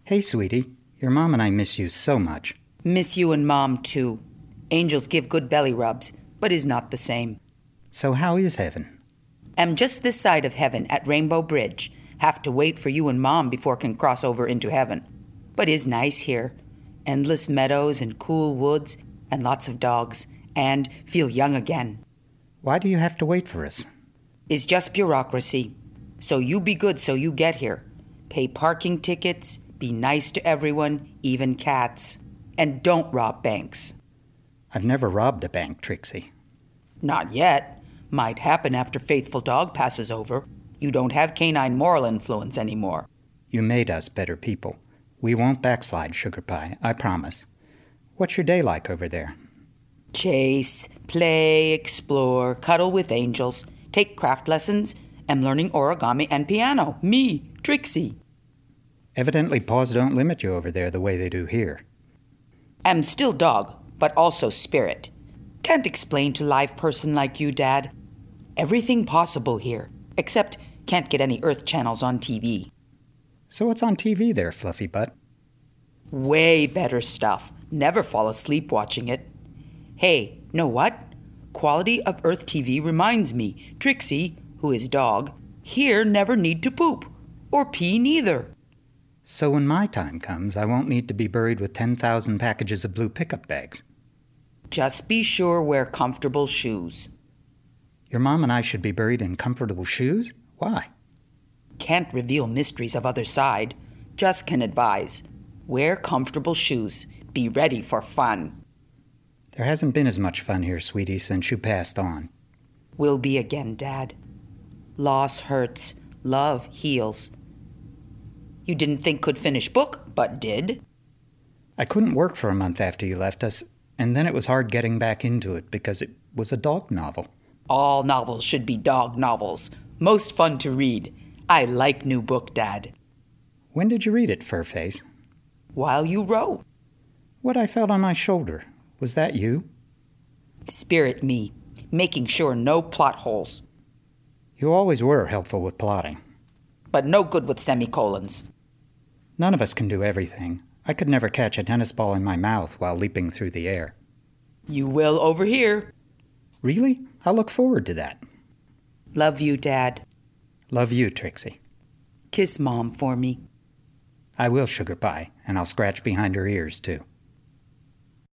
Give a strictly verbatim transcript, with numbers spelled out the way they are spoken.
Hey, sweetie. Your mom and I miss you so much. Miss you and Mom, too. Angels give good belly rubs, but is not the same. So how is heaven? Am just this side of heaven at Rainbow Bridge. Have to wait for you and Mom before can cross over into heaven. But is nice here. Endless meadows and cool woods and lots of dogs. And feel young again. Why do you have to wait for us? Is just bureaucracy. So you be good so you get here. Pay parking tickets. Be nice to everyone, even cats. And don't rob banks. I've never robbed a bank, Trixie. Not yet. Might happen after Faithful Dog passes over. You don't have canine moral influence anymore. You made us better people. We won't backslide, Sugar Pie, I promise. What's your day like over there? Chase, play, explore, cuddle with angels, take craft lessons, am learning origami and piano. Me, Trixie. Evidently paws don't limit you over there the way they do here. Am still dog, but also spirit. Can't explain to live person like you, Dad. Everything possible here, except can't get any Earth channels on T V. So what's on T V there, Fluffy Butt? Way better stuff. Never fall asleep watching it. Hey, know what? Quality of Earth T V reminds me, Trixie, who is dog, here never need to poop. Or pee neither. So when my time comes, I won't need to be buried with ten thousand packages of blue pickup bags. Just be sure wear comfortable shoes. Your mom and I should be buried in comfortable shoes? Why? Can't reveal mysteries of other side. Just can advise. Wear comfortable shoes. Be ready for fun. There hasn't been as much fun here, sweetie, since you passed on. Will be again, Dad. Loss hurts. Love heals. You didn't think could finish book, but did. I couldn't work for a month after you left us, and then it was hard getting back into it because it was a dog novel. All novels should be dog novels. Most fun to read. I like new book, Dad. When did you read it, Furface? While you wrote. What I felt on my shoulder. Was that you? Spirit me, making sure no plot holes. You always were helpful with plotting. But no good with semicolons. None of us can do everything. I could never catch a tennis ball in my mouth while leaping through the air. You will over here. Really? I'll look forward to that. Love you, Dad. Love you, Trixie. Kiss Mom for me. I will, Sugar Pie, and I'll scratch behind her ears, too.